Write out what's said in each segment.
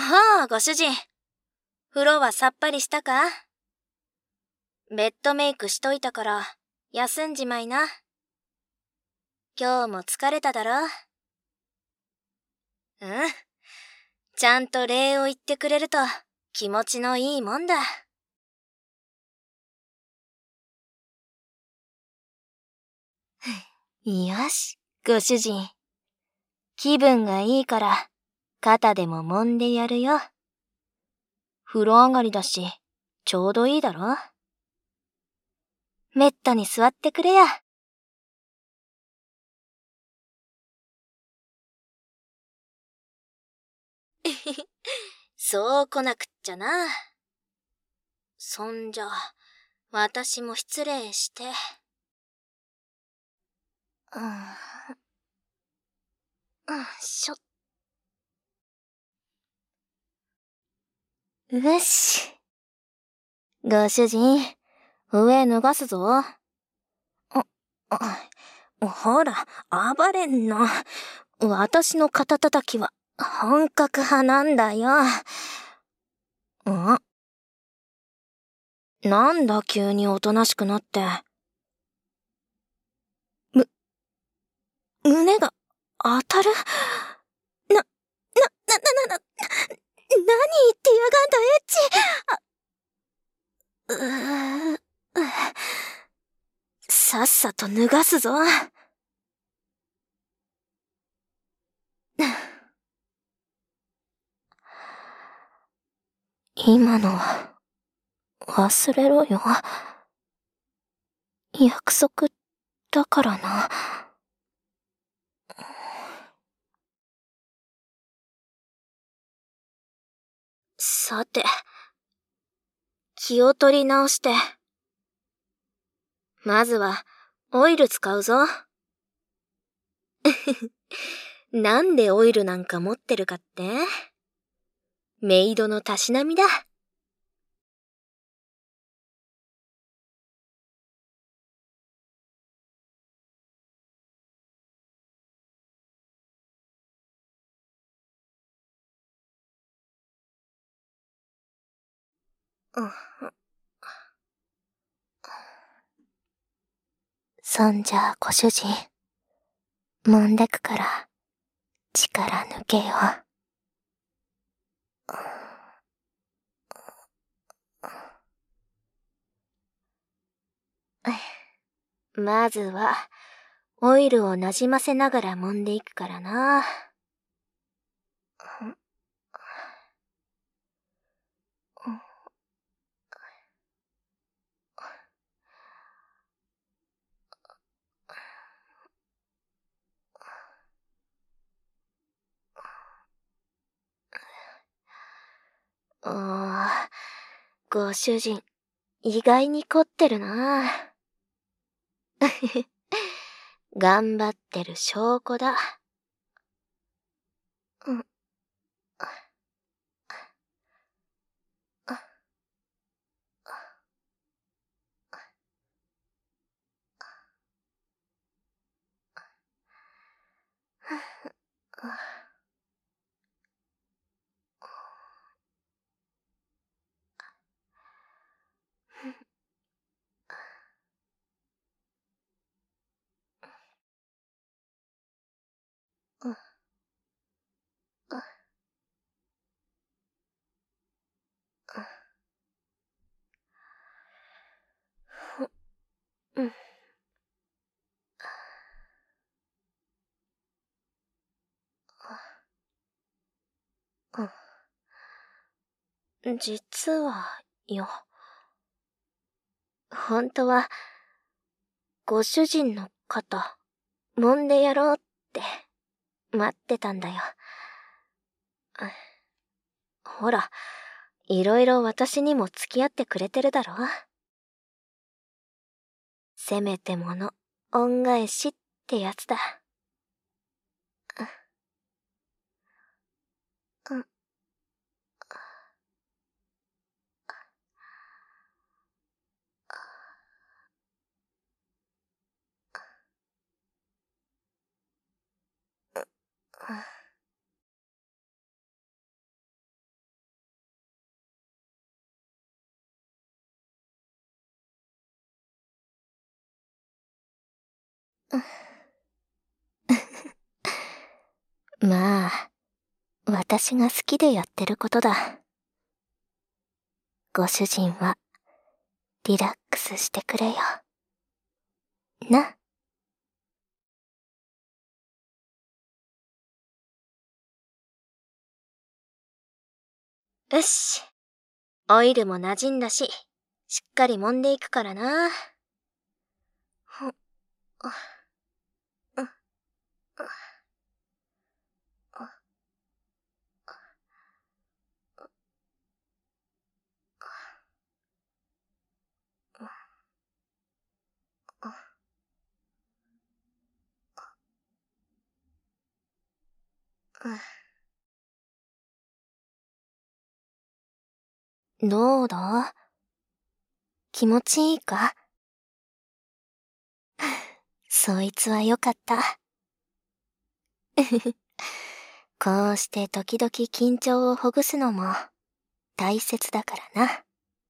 はあ、ご主人。風呂はさっぱりしたか？ベッドメイクしといたから、休んじまいな。今日も疲れただろ？うん。ちゃんと礼を言ってくれると気持ちのいいもんだ。よし、ご主人。気分がいいから、肩でも揉んでやるよ。風呂上がりだし、ちょうどいいだろ？めったに座ってくれや。そう来なくっちゃな。そんじゃ、私も失礼して。よし。ご主人、上脱がすぞ。ほら、暴れんな。私の肩叩きは本格派なんだよ。なんだ急におとなしくなって。胸が当たる？何言ってやがんだ、エッチ。さっさと脱がすぞ。今のは忘れろよ。約束だからな。さて、気を取り直して。まずは、オイル使うぞ。なんでオイルなんか持ってるかって？メイドのたしなみだ。そんじゃご主人、揉んでくから、力抜けよ。まずは、オイルをなじませながら揉んでいくからな。ご主人、意外に凝ってるな。頑張ってる証拠だ。実はよ、本当は、ご主人の肩、揉んでやろうって待ってたんだよ。ほら、いろいろ私にも付き合ってくれてるだろ？せめてもの、恩返しってやつだ。 まあ、私が好きでやってることだ。ご主人は、リラックスしてくれよ。な。よし。オイルも馴染んだし、しっかり揉んでいくからな。どうだ？気持ちいいか？そいつはよかった。こうして時々緊張をほぐすのも大切だからな。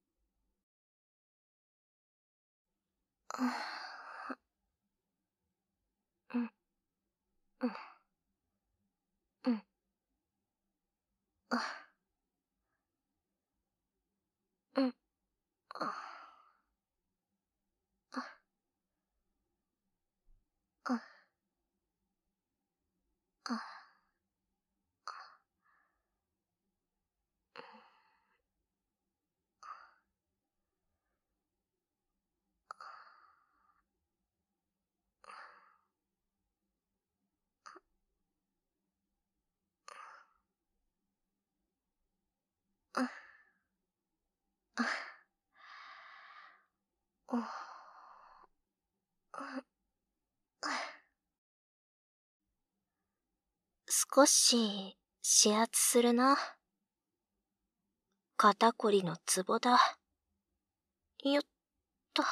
少し指圧するな。肩こりのツボだ。よっと。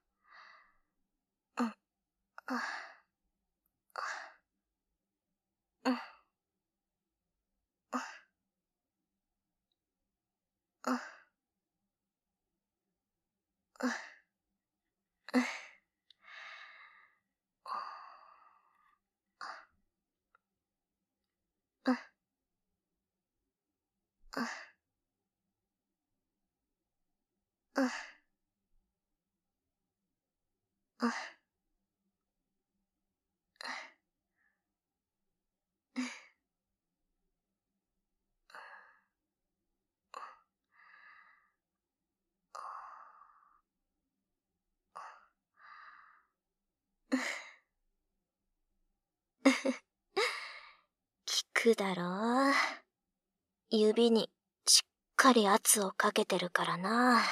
効くだろう。指にしっかり圧をかけてるからな。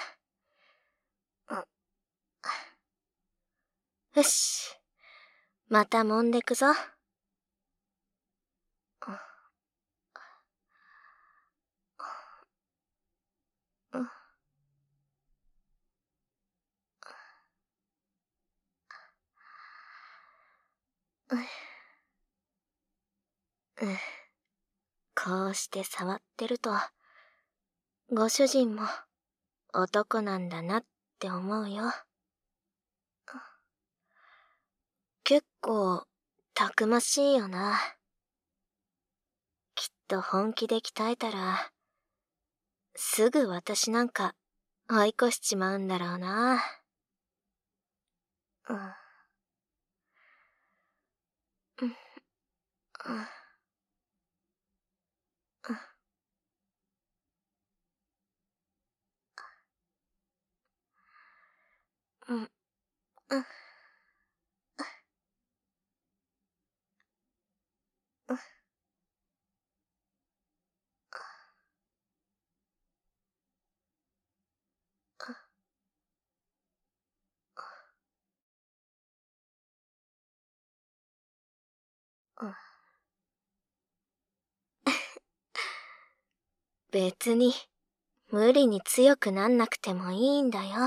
よし。また揉んでくぞ。こうして触ってると、ご主人も男なんだなって思うよ。結構、たくましいよな。きっと本気で鍛えたら、すぐ私なんか追い越しちまうんだろうな。別に、無理に強くなんなくてもいいんだよ。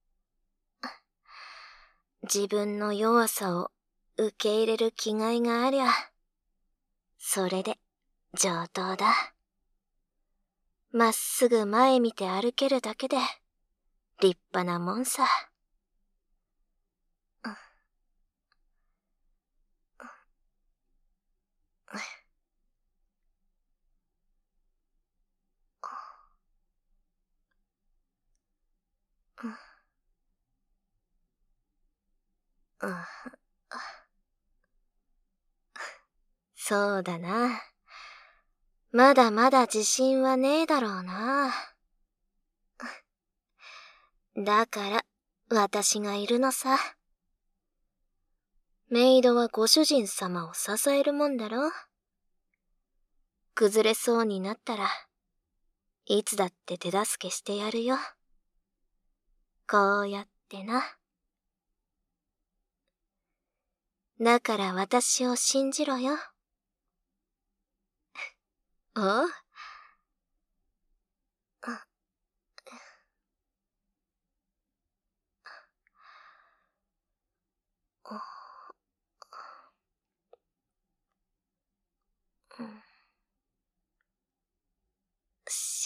自分の弱さを受け入れる気概がありゃ、それで上等だ。まっすぐ前見て歩けるだけで立派なもんさ。 うん、そうだな。まだまだ自信はねえだろうな。だから、私がいるのさ。メイドはご主人様を支えるもんだろ。崩れそうになったら、いつだって手助けしてやるよ。こうやってな。だから私を信じろよ。おう？し、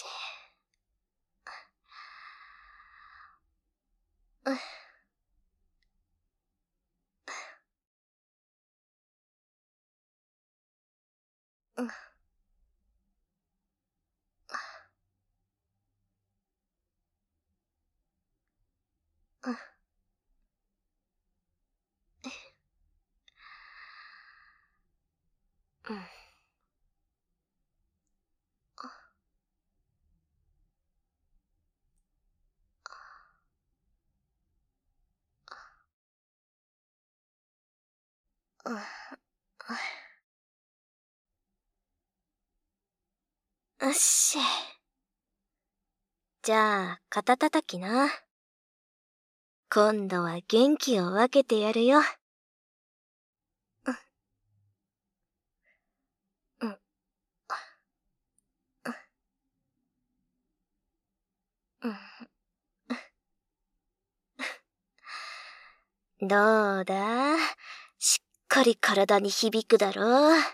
よし。じゃあ、肩たたきな。今度は元気を分けてやるよ。どうだ？しっかり体に響くだろう。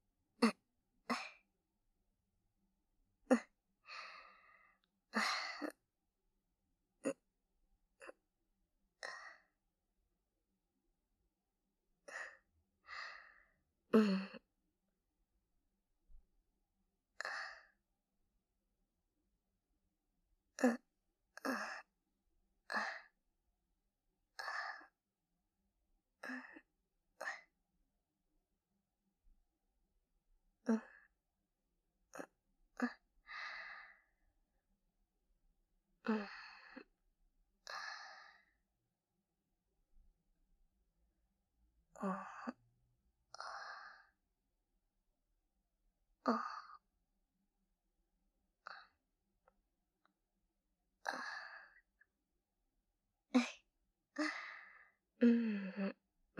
うん。うん。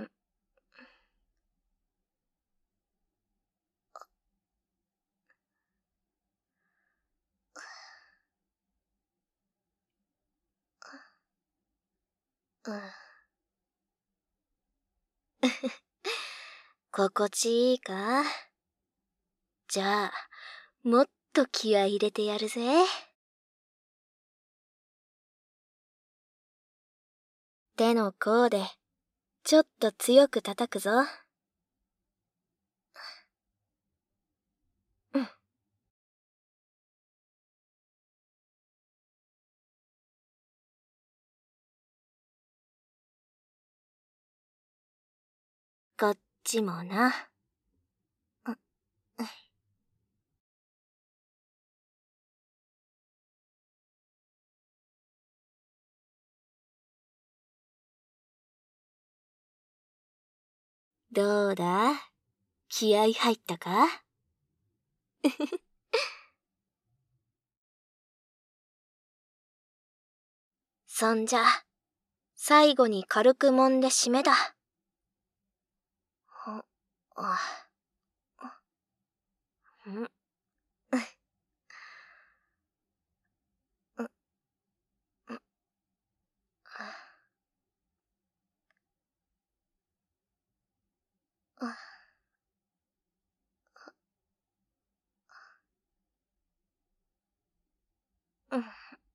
心地いいか？じゃあ、もっと気合い入れてやるぜ。手の甲で、ちょっと強く叩くぞ。こっちもな。どうだ？気合入ったか？そんじゃ、最後に軽く揉んで締めだ。あ、ん、うん、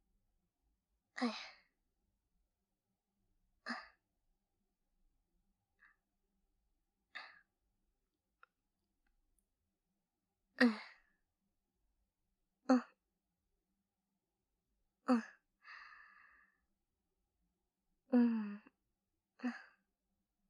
うん、うん、うん、うん。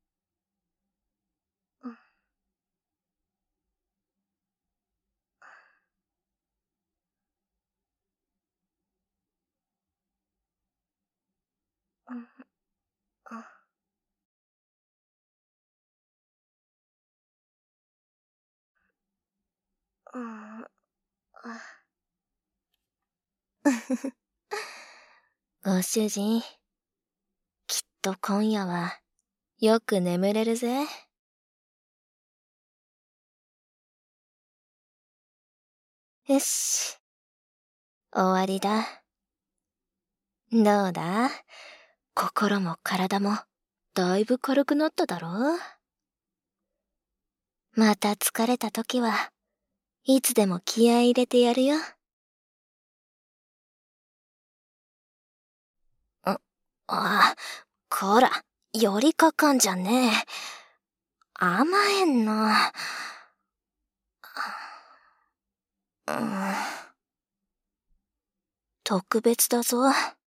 ご主人、きっと今夜はよく眠れるぜ。よし、終わりだ。どうだ？心も体もだいぶ軽くなっただろ？また疲れた時はいつでも気合い入れてやるよ。こら、寄りかかんじゃねえ。甘えんな。特別だぞ。